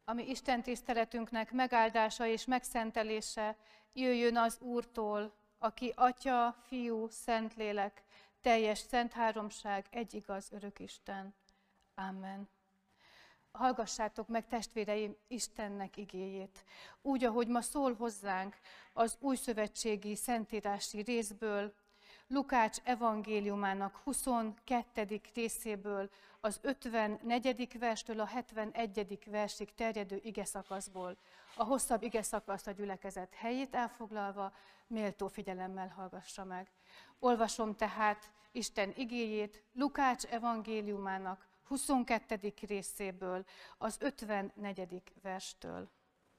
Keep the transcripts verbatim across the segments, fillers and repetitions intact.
ami Isten tiszteletünknek megáldása és megszentelése jöjjön az Úrtól, aki Atya, Fiú, Szentlélek, teljes szent háromság, egy igaz örök Isten. Amen. Hallgassátok meg, testvéreim, Istennek igéjét, úgy, ahogy ma szól hozzánk az újszövetségi szentírási részből, Lukács evangéliumának huszonkettedik részéből, az ötvennegyedik verstől a hetvenegyedik versig terjedő igeszakaszból. A hosszabb igeszakaszt a gyülekezet helyét elfoglalva, méltó figyelemmel hallgassa meg. Olvasom tehát Isten igéjét Lukács evangéliumának huszonkettedik részéből, az ötvennegyedik verstől.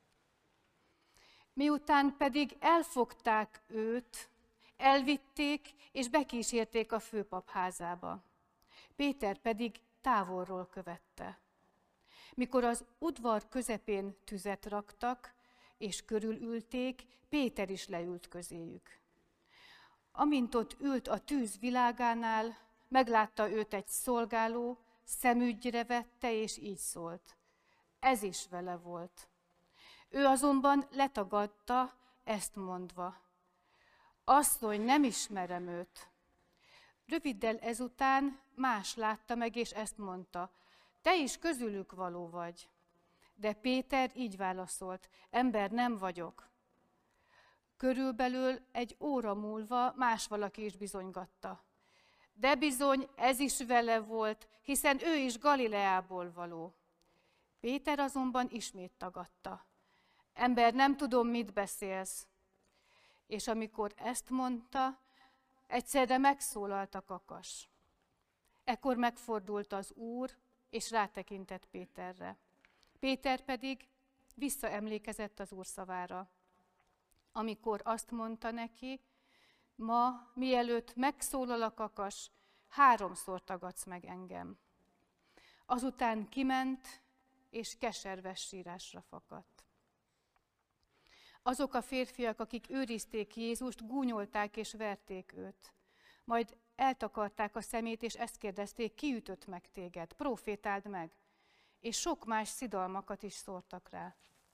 Miután pedig elfogták őt, elvitték és bekísérték a főpap házába. Péter pedig távolról követte. Mikor az udvar közepén tüzet raktak, és körülülték, Péter is leült közéjük. Amint ott ült a tűz világánál, meglátta őt egy szolgáló, szemügyre vette, és így szólt. Ez is vele volt. Ő azonban letagadta, ezt mondva. Asszony, nem ismerem őt. Röviddel ezután más látta meg, és ezt mondta. Te is közülük való vagy. De Péter így válaszolt. Ember, nem vagyok. Körülbelül egy óra múlva más valaki is bizonygatta. De bizony, ez is vele volt, hiszen ő is Galileából való. Péter azonban ismét tagadta. Ember, nem tudom, mit beszélsz. És amikor ezt mondta, egyszerre megszólalt a kakas. Ekkor megfordult az Úr, és rátekintett Péterre. Péter pedig visszaemlékezett az Úr szavára, amikor azt mondta neki, ma, mielőtt megszólal a kakas, háromszor tagadsz meg engem. Azután kiment, és keserves sírásra fakadt. Azok a férfiak, akik őrizték Jézust, gúnyolták és verték őt. Majd eltakarták a szemét, és ezt kérdezték, ki ütött meg téged? Profétáld meg. És sok más szidalmakat is szórtak rá.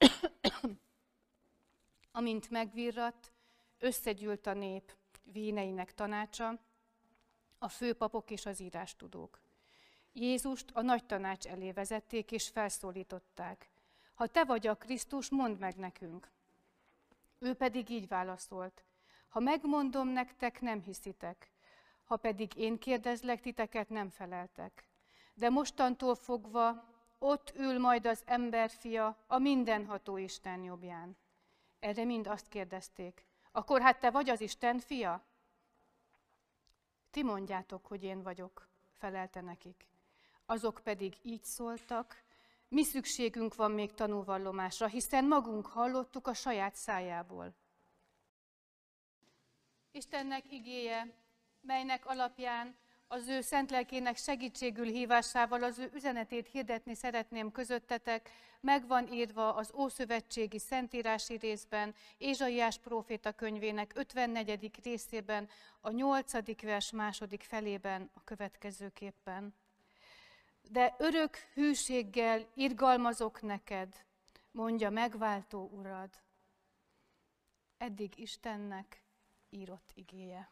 Amint megvirradt, összegyűlt a nép véneinek tanácsa, a főpapok és az írástudók. Jézust a nagy tanács elé vezették, és felszólították. Ha te vagy a Krisztus, mondd meg nekünk. Ő pedig így válaszolt. Ha megmondom nektek, nem hiszitek. Ha pedig én kérdezlek titeket, nem feleltek. De mostantól fogva ott ül majd az emberfia a mindenható Isten jobbján. Erre mind azt kérdezték. Akkor hát te vagy az Isten fia? Ti mondjátok, hogy én vagyok, felelte nekik. Azok pedig így szóltak, mi szükségünk van még tanúvallomásra, hiszen magunk hallottuk a saját szájából. Istennek igéje, melynek alapján az ő szent lelkének segítségül hívásával az ő üzenetét hirdetni szeretném közöttetek, megvan írva az ószövetségi szentírási részben, Ézsaiás próféta könyvének ötvennegyedik részében, a nyolcadik vers második felében a következőképpen. De örök hűséggel irgalmazok neked, mondja megváltó Urad. Eddig Istennek írott igéje.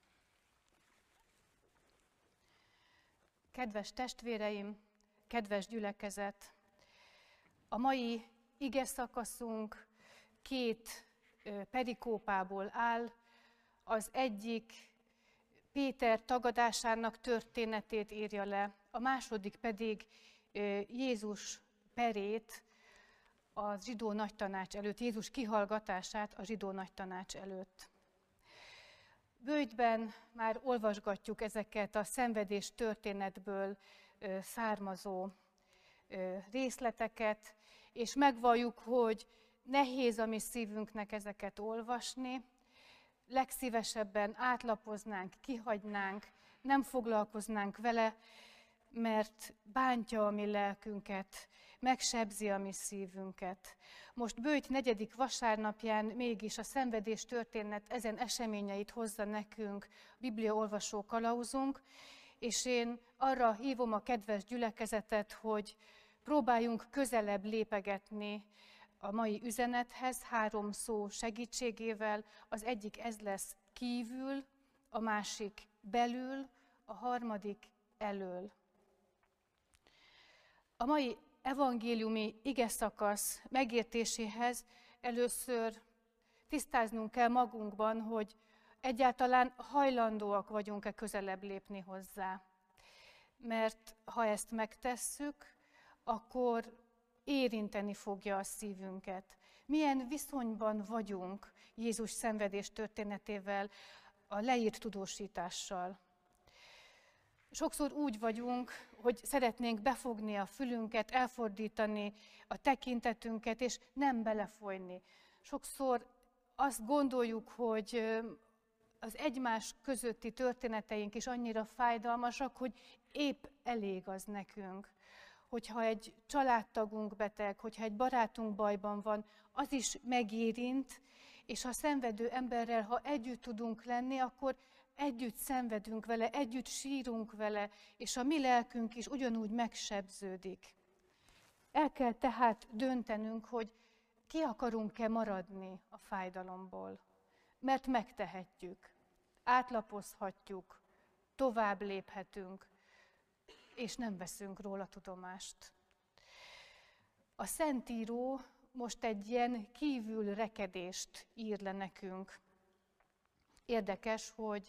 Kedves testvéreim, kedves gyülekezet! A mai igeszakaszunk két perikópából áll. Az egyik Péter tagadásának történetét írja le, a második pedig Jézus perét a zsidó nagytanács előtt, Jézus kihallgatását a zsidó nagytanács előtt. Böjtben már olvasgatjuk ezeket a szenvedés történetből származó részleteket, és megvalljuk, hogy nehéz a mi szívünknek ezeket olvasni, legszívesebben átlapoznánk, kihagynánk, nem foglalkoznánk vele, mert bántja a mi lelkünket, megsebzi a mi szívünket. Most Böjt negyedik vasárnapján mégis a szenvedés történet ezen eseményeit hozza nekünk bibliaolvasó kalauzunk, és én arra hívom a kedves gyülekezetet, hogy próbáljunk közelebb lépegetni a mai üzenethez három szó segítségével. Az egyik ez lesz: kívül, a másik belül, a harmadik elől. A mai evangéliumi igeszakasz megértéséhez először tisztáznunk kell magunkban, hogy egyáltalán hajlandóak vagyunk-e közelebb lépni hozzá. Mert ha ezt megtesszük, akkor érinteni fogja a szívünket. Milyen viszonyban vagyunk Jézus szenvedés történetével, a leírt tudósítással. Sokszor úgy vagyunk, hogy szeretnénk befogni a fülünket, elfordítani a tekintetünket, és nem belefolyni. Sokszor azt gondoljuk, hogy az egymás közötti történeteink is annyira fájdalmasak, hogy épp elég az nekünk. Hogyha egy családtagunk beteg, hogyha egy barátunk bajban van, az is megérint, és ha szenvedő emberrel, ha együtt tudunk lenni, akkor együtt szenvedünk vele, együtt sírunk vele, és a mi lelkünk is ugyanúgy megsebződik. El kell tehát döntenünk, hogy ki akarunk-e maradni a fájdalomból, mert megtehetjük, átlapozhatjuk, tovább léphetünk, és nem veszünk róla tudomást. A Szentíró most egy ilyen kívülrekedést ír le nekünk. Érdekes, hogy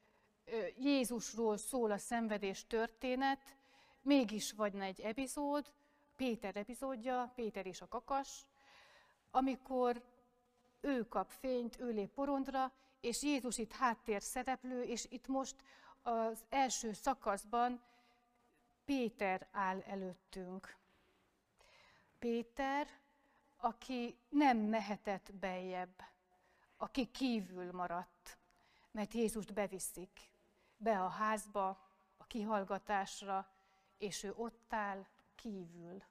Jézusról szól a szenvedés történet, mégis van egy epizód, Péter epizódja, Péter és a kakas, amikor ő kap fényt, ő lép porondra, és Jézus itt háttér szereplő, és itt most az első szakaszban Péter áll előttünk. Péter, aki nem mehetett beljebb, aki kívül maradt, mert Jézust beviszik be a házba, a kihallgatásra, és ő ott áll kívül.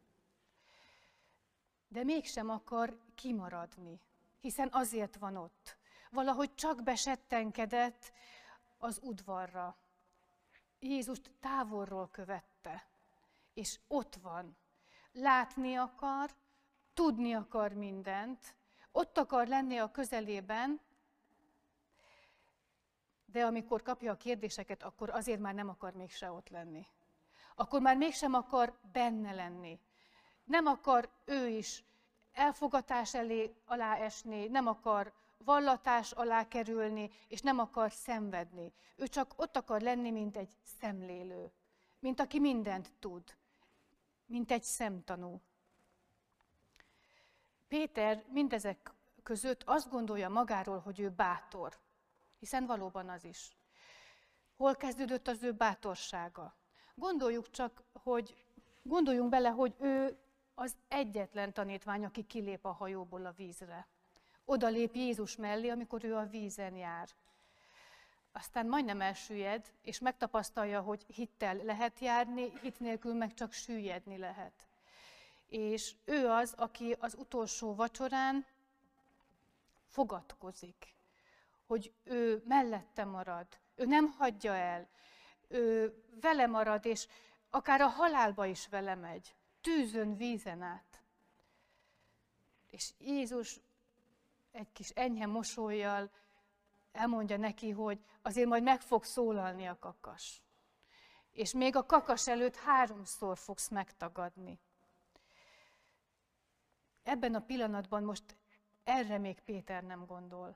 De mégsem akar kimaradni, hiszen azért van ott. Valahogy csak besettenkedett az udvarra. Jézust távolról követte, és ott van. Látni akar, tudni akar mindent, ott akar lenni a közelében, de amikor kapja a kérdéseket, akkor azért már nem akar mégse ott lenni. Akkor már mégsem akar benne lenni. Nem akar ő is elfogatás elé alá esni, nem akar vallatás alá kerülni, és nem akar szenvedni. Ő csak ott akar lenni, mint egy szemlélő, mint aki mindent tud, mint egy szemtanú. Péter mindezek között azt gondolja magáról, hogy ő bátor, hiszen valóban az is. Hol kezdődött az ő bátorsága? Gondoljuk csak, hogy gondoljunk bele, hogy ő az egyetlen tanítvány, aki kilép a hajóból a vízre. Oda lép Jézus mellé, amikor ő a vízen jár. Aztán majdnem elsüllyed, és megtapasztalja, hogy hittel lehet járni, hit nélkül meg csak süllyedni lehet. És ő az, aki az utolsó vacsorán fogadkozik, hogy ő mellette marad, ő nem hagyja el, ő vele marad, és akár a halálba is vele megy, tűzön, vízen át. És Jézus egy kis enyhe mosollyal elmondja neki, hogy azért majd meg fog szólalni a kakas. És még a kakas előtt háromszor fogsz megtagadni. Ebben a pillanatban most erre még Péter nem gondol.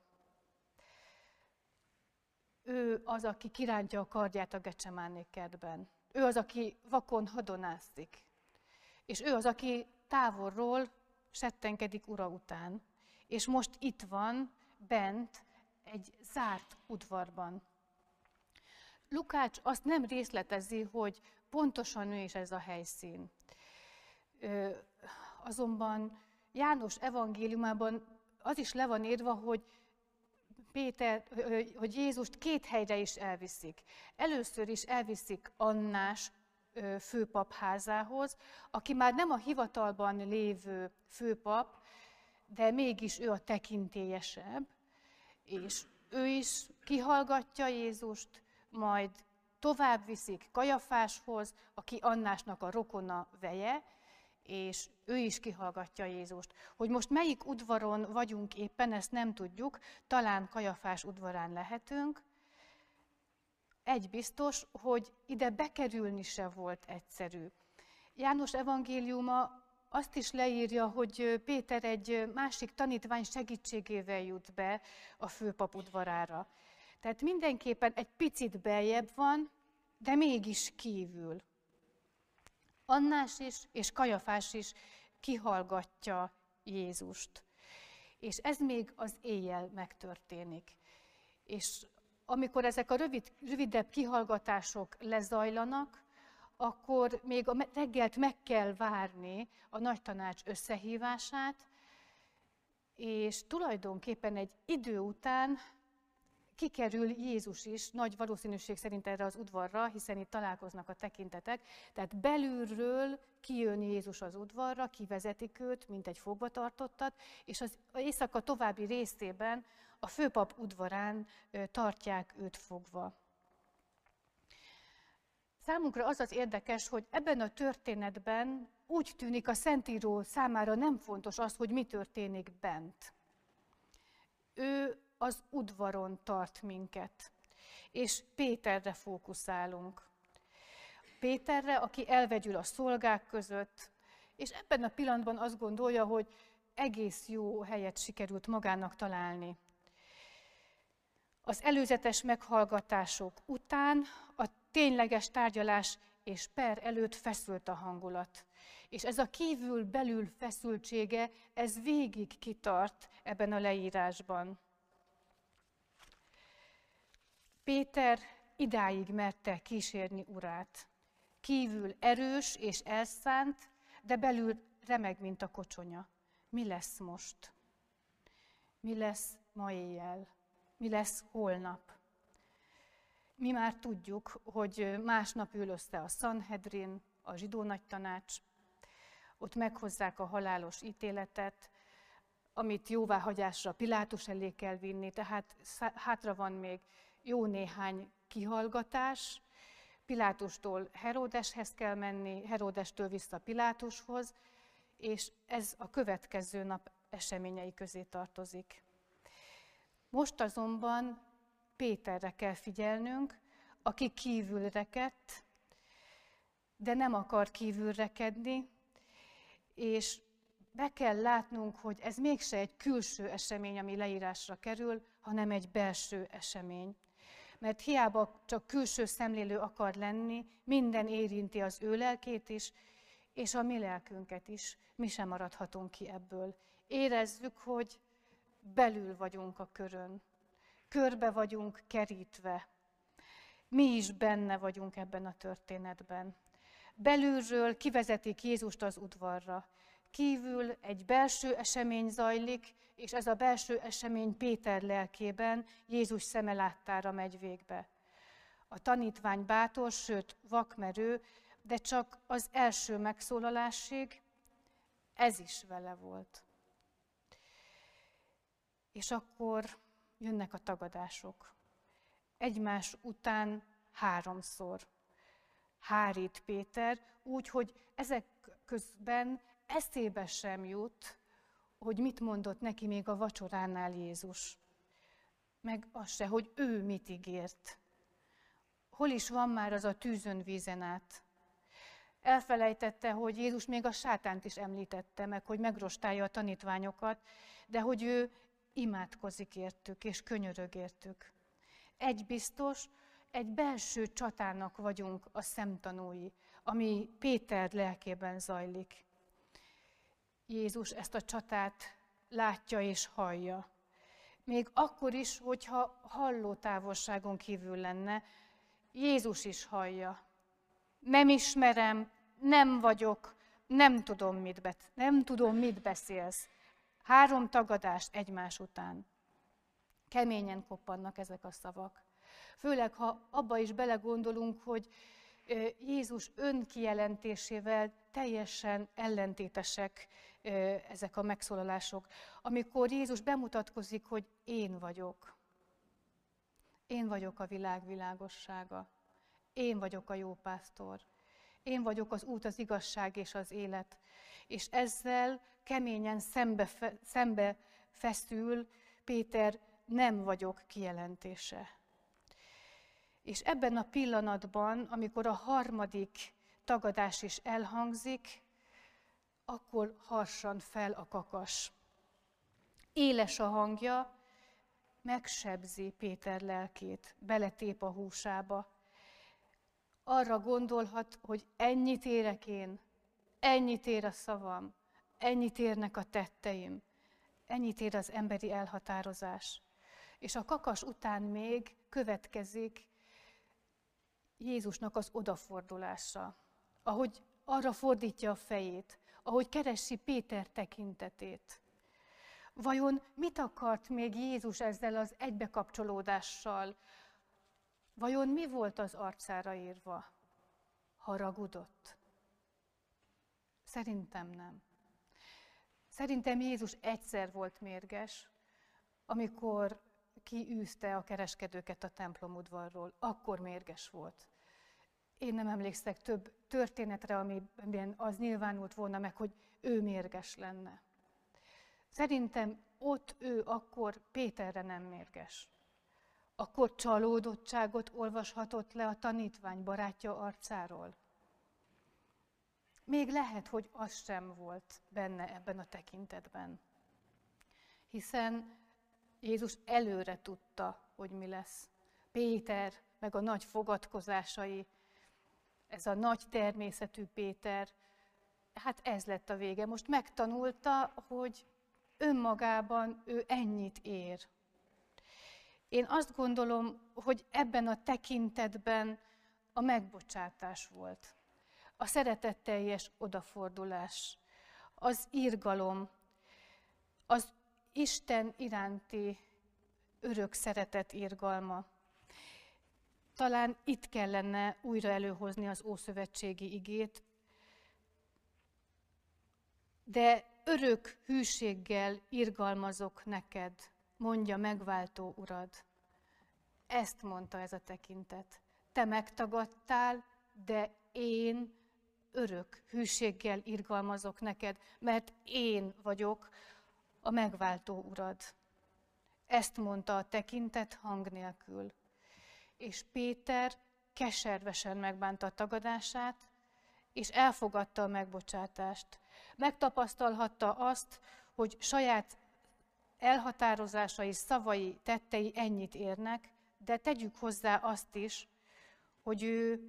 Ő az, aki kirántja a kardját a Gecsemáné kertben. Ő az, aki vakon hadonászik. És ő az, aki távolról settenkedik ura után. És most itt van, bent, egy zárt udvarban. Lukács azt nem részletezi, hogy pontosan ő is ez a helyszín. Ö, azonban János evangéliumában az is le van írva, hogy Péter, hogy Jézust két helyre is elviszik. Először is elviszik Annás főpap házához, aki már nem a hivatalban lévő főpap, de mégis ő a tekintélyesebb, és ő is kihallgatja Jézust, majd tovább viszik Kajafáshoz, aki Annásnak a rokona veje, és ő is kihallgatja Jézust. Hogy most melyik udvaron vagyunk éppen, ezt nem tudjuk, talán Kajafás udvarán lehetünk. Egy biztos, hogy ide bekerülni se volt egyszerű. János evangéliuma azt is leírja, hogy Péter egy másik tanítvány segítségével jut be a főpap udvarára. Tehát mindenképpen egy picit beljebb van, de mégis kívül. Annás is és Kajafás is kihallgatja Jézust. És ez még az éjjel megtörténik. És amikor ezek a rövid, rövidebb kihallgatások lezajlanak, akkor még a reggelt meg kell várni a nagytanács összehívását, és tulajdonképpen egy idő után kikerül Jézus is, nagy valószínűség szerint erre az udvarra, hiszen itt találkoznak a tekintetek, tehát belülről kijön Jézus az udvarra, kivezetik őt, mint egy fogvatartottat, és az éjszaka további részében a főpap udvarán tartják őt fogva. Számunkra az az érdekes, hogy ebben a történetben úgy tűnik a Szentíró számára nem fontos az, hogy mi történik bent. Ő az udvaron tart minket, és Péterre fókuszálunk. Péterre, aki elvegyül a szolgák között, és ebben a pillanatban azt gondolja, hogy egész jó helyet sikerült magának találni. Az előzetes meghallgatások után a tényleges tárgyalás és per előtt feszült a hangulat. És ez a kívül-belül feszültsége, ez végig kitart ebben a leírásban. Péter idáig merte kísérni urát. Kívül erős és elszánt, de belül remeg, mint a kocsonya. Mi lesz most? Mi lesz ma éjjel? Mi lesz holnap? Mi már tudjuk, hogy másnap ül össze a Sanhedrin, a zsidó nagytanács, ott meghozzák a halálos ítéletet, amit jóváhagyásra Pilátus elé kell vinni, tehát hátra van még jó néhány kihallgatás. Pilátustól Heródeshez kell menni, Heródestől vissza Pilátushoz, és ez a következő nap eseményei közé tartozik. Most azonban Péterre kell figyelnünk, aki kívül rekedt, de nem akar kívül rekedni, és be kell látnunk, hogy ez mégse egy külső esemény, ami leírásra kerül, hanem egy belső esemény. Mert hiába csak külső szemlélő akar lenni, minden érinti az ő lelkét is, és a mi lelkünket is. Mi sem maradhatunk ki ebből. Érezzük, hogy belül vagyunk a körön. Körbe vagyunk kerítve. Mi is benne vagyunk ebben a történetben. Belülről kivezetik Jézust az udvarra. Kívül egy belső esemény zajlik, és ez a belső esemény Péter lelkében Jézus szeme láttára megy végbe. A tanítvány bátor, sőt vakmerő, de csak az első megszólalásig ez is vele volt. És akkor jönnek a tagadások. Egymás után háromszor. Hárít Péter, úgy, hogy ezek közben eszébe sem jut, hogy mit mondott neki még a vacsoránál Jézus. Meg az se, hogy ő mit ígért. Hol is van már az a tűzön vízen át? Elfelejtette, hogy Jézus még a sátánt is említette meg, hogy megrostálja a tanítványokat, de hogy ő imádkozik értük és könyörög értük. Egy biztos, egy belső csatának vagyunk a szemtanúi, ami Péter lelkében zajlik. Jézus ezt a csatát látja és hallja. Még akkor is, hogyha halló távolságon kívül lenne, Jézus is hallja. Nem ismerem, nem vagyok, nem tudom, mit, bet, nem tudom, mit beszélsz. Három tagadás egymás után. Keményen koppannak ezek a szavak. Főleg, ha abba is belegondolunk, hogy Jézus önkijelentésével teljesen ellentétesek ezek a megszólalások. Amikor Jézus bemutatkozik, hogy én vagyok. Én vagyok a világ világossága. Én vagyok a jó pásztor. Én vagyok az út, az igazság és az élet. És ezzel keményen szembe, szembe feszül Péter nem vagyok kijelentése. És ebben a pillanatban, amikor a harmadik tagadás is elhangzik, akkor harsan fel a kakas. Éles a hangja, megsebzi Péter lelkét, beletép a húsába. Arra gondolhat, hogy ennyit érek én, ennyit ér a szavam, ennyit érnek a tetteim, ennyit ér az emberi elhatározás. És a kakas után még következik Jézusnak az odafordulása, ahogy arra fordítja a fejét, ahogy keresi Péter tekintetét. Vajon mit akart még Jézus ezzel az egybekapcsolódással? Vajon mi volt az arcára írva? Haragudott? Szerintem nem. Szerintem Jézus egyszer volt mérges, amikor kiűzte a kereskedőket a templom udvarról. Akkor mérges volt. Én nem emlékszek több történetre, amiben az nyilvánult volna meg, hogy ő mérges lenne. Szerintem ott ő akkor Péterre nem mérges. Akkor csalódottságot olvashatott le a tanítvány barátja arcáról. Még lehet, hogy az sem volt benne ebben a tekintetben. Hiszen Jézus előre tudta, hogy mi lesz. Péter, meg a nagy fogadkozásai, ez a nagy természetű Péter, hát ez lett a vége. Most megtanulta, hogy önmagában ő ennyit ér. Én azt gondolom, hogy ebben a tekintetben a megbocsátás volt. A szeretetteljes odafordulás, az irgalom, az Isten iránti örök szeretet irgalma. Talán itt kellene újra előhozni az ószövetségi igét, de örök hűséggel irgalmazok neked, mondja megváltó Urad. Ezt mondta ez a tekintet. Te megtagadtál, de én örök hűséggel irgalmazok neked, mert én vagyok a megváltó Urad. Ezt mondta a tekintet hang nélkül. És Péter keservesen megbánta a tagadását, és elfogadta a megbocsátást. Megtapasztalhatta azt, hogy saját elhatározásai, szavai, tettei ennyit érnek, de tegyük hozzá azt is, hogy ő,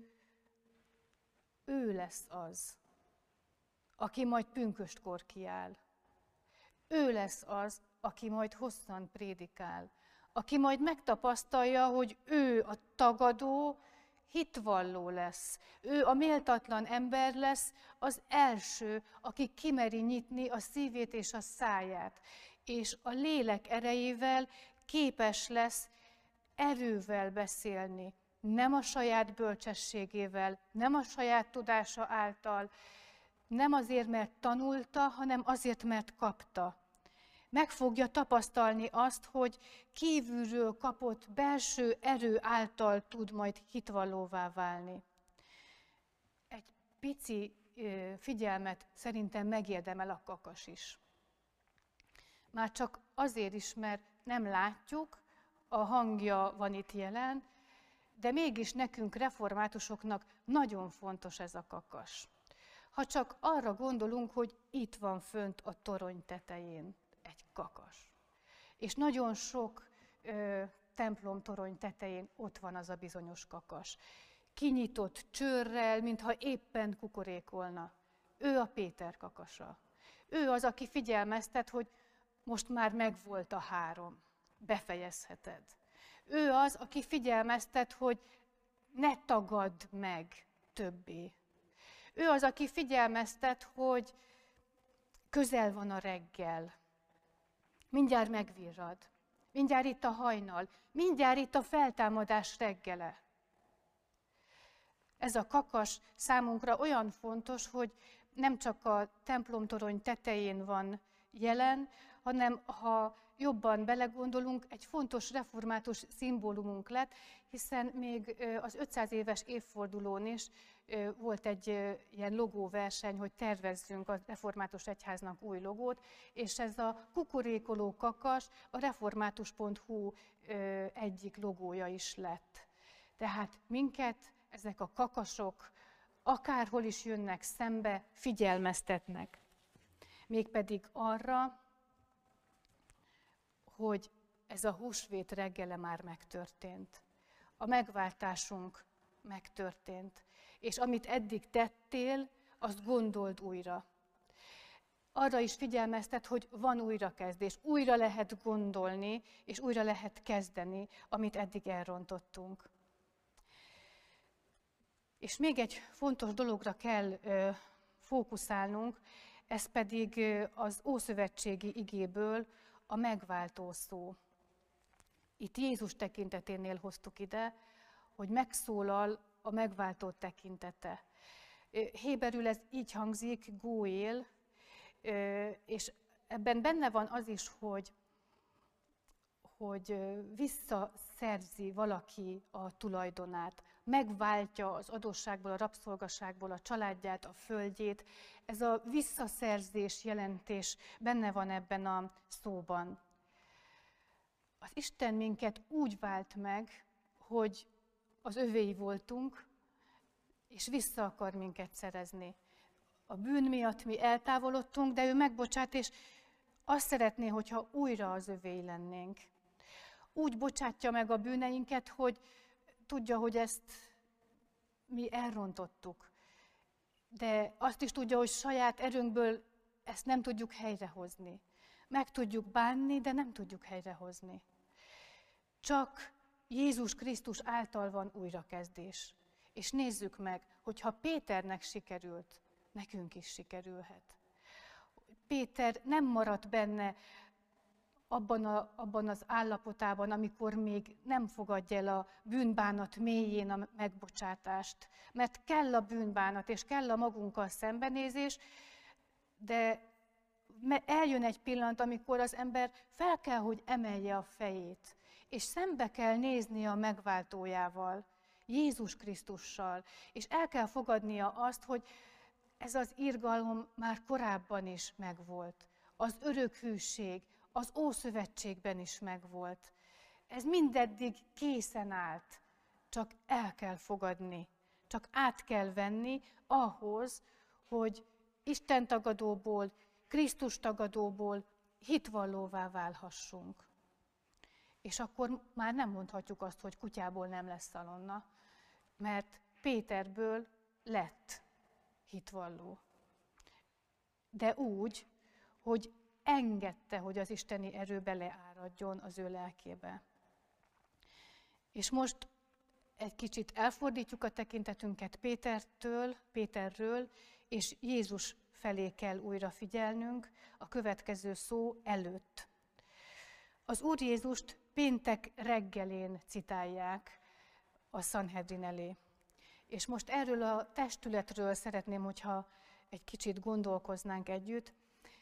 ő lesz az, aki majd pünköstkor kiáll. Ő lesz az, aki majd hosszan prédikál, aki majd megtapasztalja, hogy ő a tagadó, hitvalló lesz. Ő a méltatlan ember lesz, az első, aki kimeri nyitni a szívét és a száját, és a lélek erejével képes lesz erővel beszélni, nem a saját bölcsességével, nem a saját tudása által, nem azért, mert tanulta, hanem azért, mert kapta. Meg fogja tapasztalni azt, hogy kívülről kapott belső erő által tud majd hitvallóvá válni. Egy pici figyelmet szerintem megérdemel a kakas is. Már csak azért is, mert nem látjuk, a hangja van itt jelen, de mégis nekünk reformátusoknak nagyon fontos ez a kakas. Ha csak arra gondolunk, hogy itt van fönt a torony tetején egy kakas. És nagyon sok ö, templom torony tetején ott van az a bizonyos kakas. Kinyitott csőrrel, mintha éppen kukorékolna. Ő a Péter kakasa. Ő az, aki figyelmeztet, hogy most már megvolt a három, befejezheted. Ő az, aki figyelmeztet, hogy ne tagadd meg többé. Ő az, aki figyelmeztet, hogy közel van a reggel. Mindjárt megvirrad. Mindjárt itt a hajnal. Mindjárt itt a feltámadás reggele. Ez a kakas számunkra olyan fontos, hogy nem csak a templomtorony tetején van jelen, hanem ha jobban belegondolunk, egy fontos református szimbólumunk lett, hiszen még az ötszáz éves évfordulón is volt egy ilyen logóverseny, hogy tervezzünk a Református Egyháznak új logót, és ez a kukorékoló kakas a református pont hu egyik logója is lett. Tehát minket ezek a kakasok akárhol is jönnek szembe, figyelmeztetnek. Mégpedig arra, hogy ez a húsvét reggele már megtörtént. A megváltásunk megtörtént. És amit eddig tettél, azt gondold újra. Arra is figyelmeztet, hogy van újrakezdés. Újra lehet gondolni, és újra lehet kezdeni, amit eddig elrontottunk. És még egy fontos dologra kell ö, fókuszálnunk, ez pedig ö, az ószövetségi igéből a megváltó szó. Itt Jézus tekinteténél hoztuk ide, hogy megszólal a megváltó tekintete. Héberül ez így hangzik, góél, és ebben benne van az is, hogy, hogy visszaszerzi valaki a tulajdonát, megváltja az adósságból, a rabszolgaságból a családját, a földjét. Ez a visszaszerzés jelentés benne van ebben a szóban. Az Isten minket úgy vált meg, hogy az övéi voltunk, és vissza akar minket szerezni. A bűn miatt mi eltávolodtunk, de ő megbocsát, és azt szeretné, hogyha újra az övéi lennénk. Úgy bocsátja meg a bűneinket, hogy tudja, hogy ezt mi elrontottuk. De azt is tudja, hogy saját erőnkből ezt nem tudjuk helyrehozni. Meg tudjuk bánni, de nem tudjuk helyrehozni. Csak Jézus Krisztus által van újrakezdés. És nézzük meg, hogy ha Péternek sikerült, nekünk is sikerülhet. Péter nem maradt benne abban, a, abban az állapotában, amikor még nem fogadja el a bűnbánat mélyén a megbocsátást. Mert kell a bűnbánat, és kell a magunkkal szembenézés, de eljön egy pillanat, amikor az ember fel kell, hogy emelje a fejét, és szembe kell néznie a megváltójával, Jézus Krisztussal, és el kell fogadnia azt, hogy ez az irgalom már korábban is megvolt. Az örök hűség az Ószövetségben is megvolt. Ez mindeddig készen állt, csak el kell fogadni, csak át kell venni ahhoz, hogy Isten tagadóból, Krisztus tagadóból hitvallóvá válhassunk. És akkor már nem mondhatjuk azt, hogy kutyából nem lesz szalonna, mert Péterből lett hitvalló. De úgy, hogy engedte, hogy az isteni erő beleáradjon az ő lelkébe. És most egy kicsit elfordítjuk a tekintetünket Pétertől, Péterről, és Jézus felé kell újra figyelnünk a következő szó előtt. Az Úr Jézust péntek reggelén citálják a Sanhedrin elé. És most erről a testületről szeretném, hogyha egy kicsit gondolkoznánk együtt.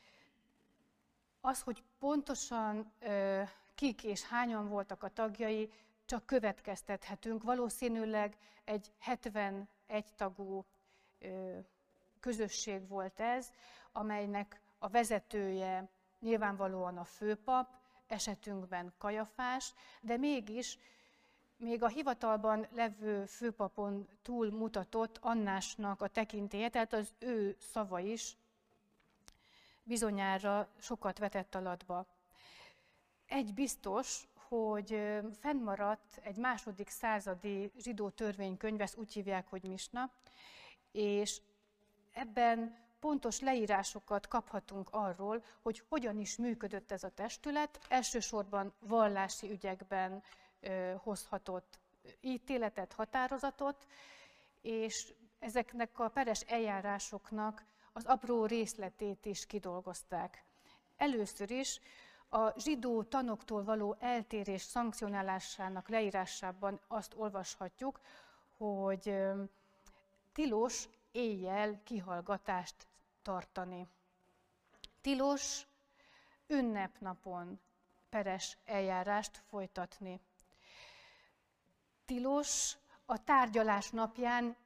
Az, hogy pontosan ö, kik és hányan voltak a tagjai, csak következtethetünk. Valószínűleg egy hetvenegy tagú ö, közösség volt ez, amelynek a vezetője nyilvánvalóan a főpap, esetünkben Kajafás, de mégis még a hivatalban levő főpapon túl mutatott Annásnak a tekintélye, tehát az ő szava is bizonyára sokat vetett alatba. Egy biztos, hogy fennmaradt egy második századi zsidó törvénykönyv, ezt úgy hívják, hogy Misna, és ebben pontos leírásokat kaphatunk arról, hogy hogyan is működött ez a testület, elsősorban vallási ügyekben ö, hozhatott ítéletet, határozatot, és ezeknek a peres eljárásoknak az apró részletét is kidolgozták. Először is a zsidó tanoktól való eltérés szankcionálásának leírásában azt olvashatjuk, hogy ö, tilos éjjel kihallgatást tartani. Tilos ünnepnapon peres eljárást folytatni. Tilos a tárgyalás napján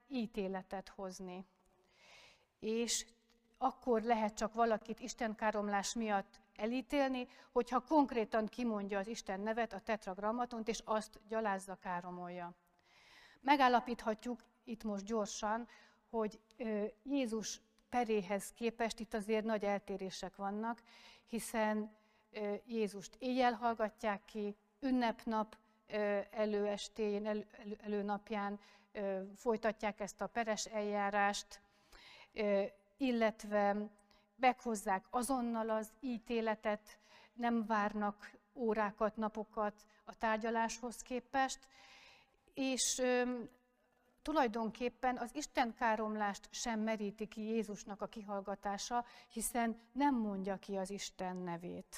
ítéletet hozni. És akkor lehet csak valakit istenkáromlás miatt elítélni, hogyha konkrétan kimondja az Isten nevet, a tetragramatont, és azt gyalázza, káromolja. Megállapíthatjuk itt most gyorsan, hogy Jézus peréhez képest itt azért nagy eltérések vannak, hiszen Jézust éjjel hallgatják ki, ünnepnap előestéjén, elő, elő, előnapján folytatják ezt a peres eljárást, illetve meghozzák azonnal az ítéletet, nem várnak órákat, napokat a tárgyaláshoz képest, és tulajdonképpen az istenkáromlást sem meríti ki Jézusnak a kihallgatása, hiszen nem mondja ki az Isten nevét.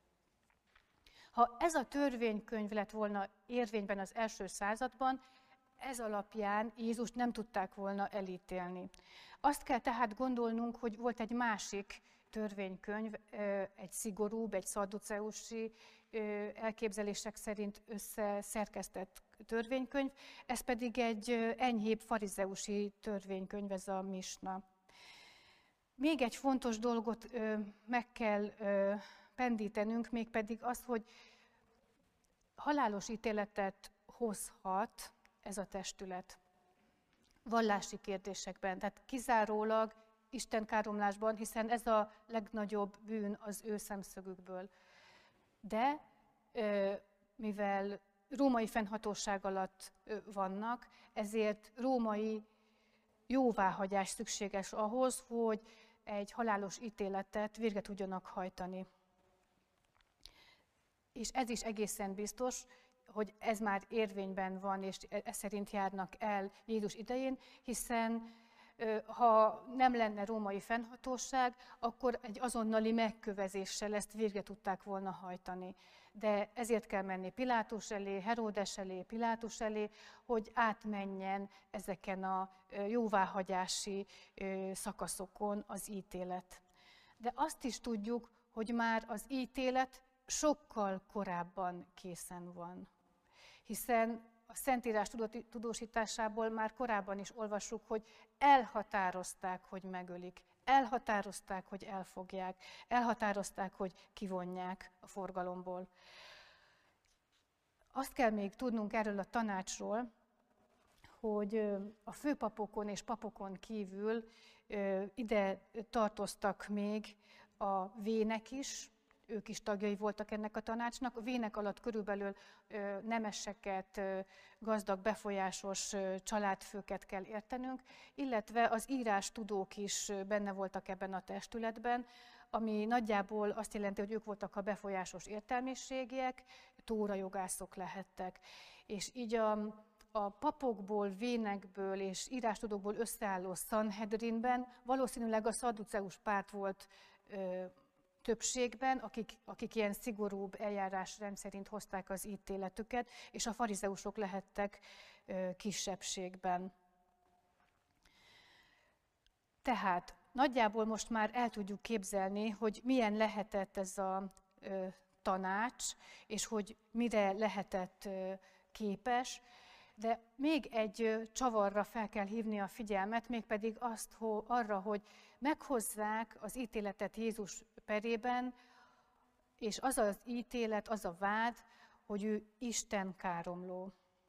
Ha ez a törvénykönyv lett volna érvényben az első században, ez alapján Jézust nem tudták volna elítélni. Azt kell tehát gondolnunk, hogy volt egy másik törvénykönyv, egy szigorúbb, egy szadduceusi elképzelések szerint összeszerkesztett törvénykönyv, ez pedig egy enyhébb farizeusi törvénykönyv, ez a Misna. Még egy fontos dolgot meg kell pendítenünk, mégpedig az, hogy halálos ítéletet hozhat ez a testület vallási kérdésekben, tehát kizárólag istenkáromlásban, hiszen ez a legnagyobb bűn az ő szemszögükből. De mivel római fennhatóság alatt vannak, ezért római jóváhagyás szükséges ahhoz, hogy egy halálos ítéletet végre tudjanak hajtani. És ez is egészen biztos, hogy ez már érvényben van, és ez szerint járnak el Jézus idején, hiszen ha nem lenne római fennhatóság, akkor egy azonnali megkövezéssel ezt végre tudták volna hajtani. De ezért kell menni Pilátus elé, Heródes elé, Pilátus elé, hogy átmenjen ezeken a jóváhagyási szakaszokon az ítélet. De azt is tudjuk, hogy már az ítélet sokkal korábban készen van. Hiszen a Szentírás tudósításából már korábban is olvassuk, hogy elhatározták, hogy megölik, elhatározták, hogy elfogják, elhatározták, hogy kivonják a forgalomból. Azt kell még tudnunk erről a tanácsról, hogy a főpapokon és papokon kívül ide tartoztak még a vének is, ők is tagjai voltak ennek a tanácsnak. A vének alatt körülbelül nemeseket, gazdag, befolyásos családfőket kell értenünk, illetve az írástudók is benne voltak ebben a testületben, ami nagyjából azt jelenti, hogy ők voltak a befolyásos értelmiségiek, tórajogászok lehettek. És így a, a papokból, vénekből és írástudókból összeálló Sanhedrinben valószínűleg a szadduceus párt volt többségben, akik, akik ilyen szigorúbb eljárásrend szerint hozták az ítéletüket, és a farizeusok lehettek ö, kisebbségben. Tehát nagyjából most már el tudjuk képzelni, hogy milyen lehetett ez a ö, tanács, és hogy mire lehetett ö, képes, de még egy ö, csavarra fel kell hívni a figyelmet, mégpedig azt, ho, arra, hogy meghozzák az ítéletet Jézus perében, és az az ítélet, az a vád, hogy ő Isten káromló.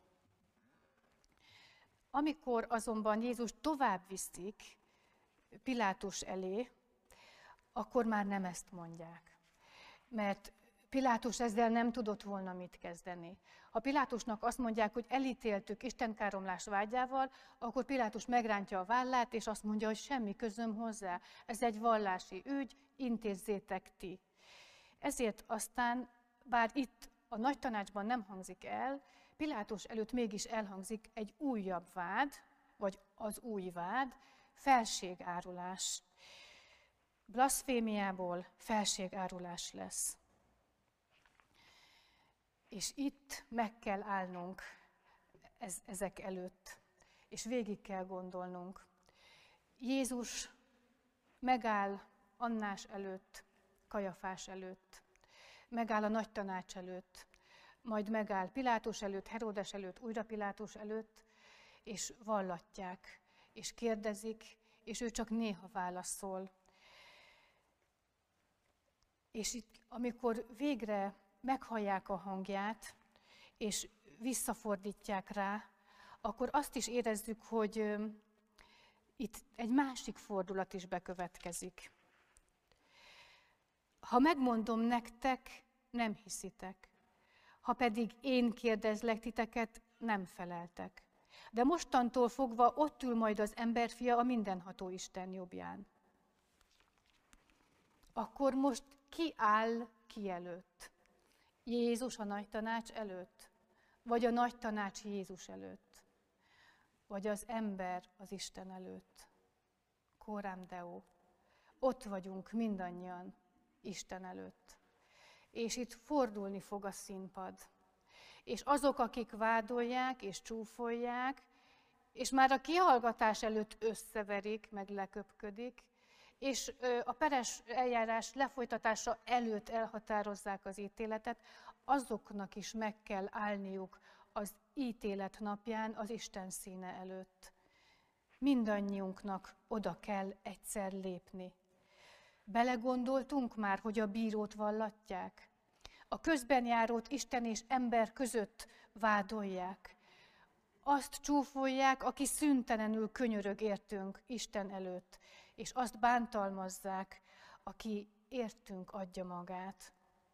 Amikor azonban Jézus tovább viszik Pilátus elé, akkor már nem ezt mondják. Mert Pilátus ezzel nem tudott volna mit kezdeni. Ha Pilátusnak azt mondják, hogy elítéltük istenkáromlás vágyával, akkor Pilátus megrántja a vállát, és azt mondja, hogy semmi közöm hozzá. Ez egy vallási ügy, intézzétek ti. Ezért aztán, bár itt a nagy tanácsban nem hangzik el, Pilátus előtt mégis elhangzik egy újabb vád, vagy az új vád, felségárulás. Blaszfémiából felségárulás lesz. És itt meg kell állnunk ez, ezek előtt, és végig kell gondolnunk. Jézus megáll Annás előtt, Kajafás előtt, megáll a nagy tanács előtt, majd megáll Pilátus előtt, Heródes előtt, újra Pilátus előtt, és vallatják. és kérdezik, és ő csak néha válaszol. És itt, amikor végre meghallják a hangját, és visszafordítják rá, akkor azt is érezzük, hogy itt egy másik fordulat is bekövetkezik. Ha megmondom nektek, nem hiszitek. Ha pedig én kérdezlek titeket, nem feleltek. De mostantól fogva ott ül majd az emberfia a mindenható Isten jobbján. Akkor most ki áll ki előtt? Jézus a nagy tanács előtt? Vagy a nagy tanács Jézus előtt? Vagy az ember az Isten előtt? Coram Deo. Ott vagyunk mindannyian Isten előtt. És itt fordulni fog a színpad. És azok, akik vádolják és csúfolják, és már a kihallgatás előtt összeverik, meg leköpködik, és a peres eljárás lefolytatása előtt elhatározzák az ítéletet, azoknak is meg kell állniuk az ítélet napján az Isten színe előtt. Mindannyiunknak oda kell egyszer lépni. Belegondoltunk már, hogy a bírót vallatják? A közbenjárót Isten és ember között vádolják. Azt csúfolják, aki szüntelenül könyörög értünk Isten előtt, és azt bántalmazzák, aki értünk adja magát.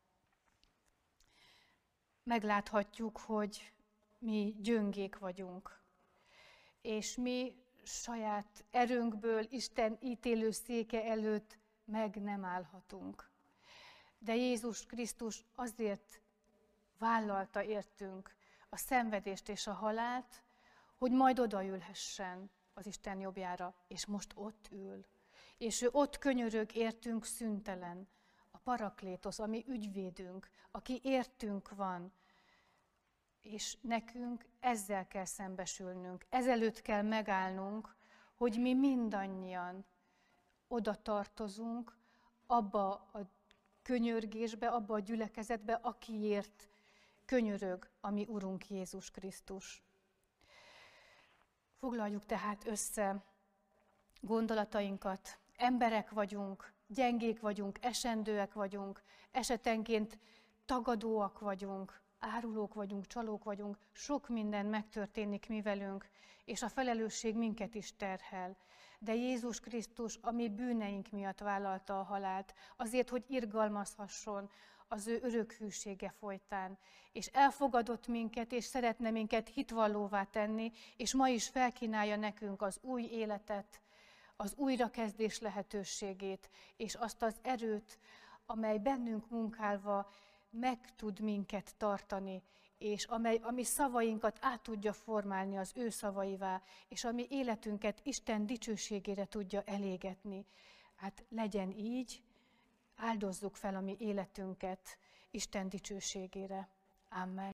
Megláthatjuk, hogy mi gyöngék vagyunk, és mi saját erőnkből Isten ítélő széke előtt meg nem állhatunk. De Jézus Krisztus azért vállalta értünk a szenvedést és a halált, hogy majd odaülhessen az Isten jobbjára, és most ott ül. És ő ott könyörög értünk szüntelen, a Paraklétosz, ami ügyvédünk, aki értünk van, és nekünk ezzel kell szembesülnünk, ezelőtt kell megállnunk, hogy mi mindannyian oda tartozunk, abba a könyörgésbe, abba a gyülekezetbe, akiért könyörög a mi Urunk Jézus Krisztus. Foglaljuk tehát össze gondolatainkat. Emberek vagyunk, gyengék vagyunk, esendőek vagyunk, esetenként tagadóak vagyunk, árulók vagyunk, csalók vagyunk, sok minden megtörténik mi velünk, és a felelősség minket is terhel. De Jézus Krisztus a mi bűneink miatt vállalta a halált, azért, hogy irgalmazhasson az ő örök hűsége folytán, és elfogadott minket, és szeretne minket hitvallóvá tenni, és ma is felkínálja nekünk az új életet, az újrakezdés lehetőségét, és azt az erőt, amely bennünk munkálva meg tud minket tartani, és amely a mi szavainkat át tudja formálni az ő szavaivá, és a mi életünket Isten dicsőségére tudja elégetni. Hát legyen így, áldozzuk fel a mi életünket Isten dicsőségére. Amen.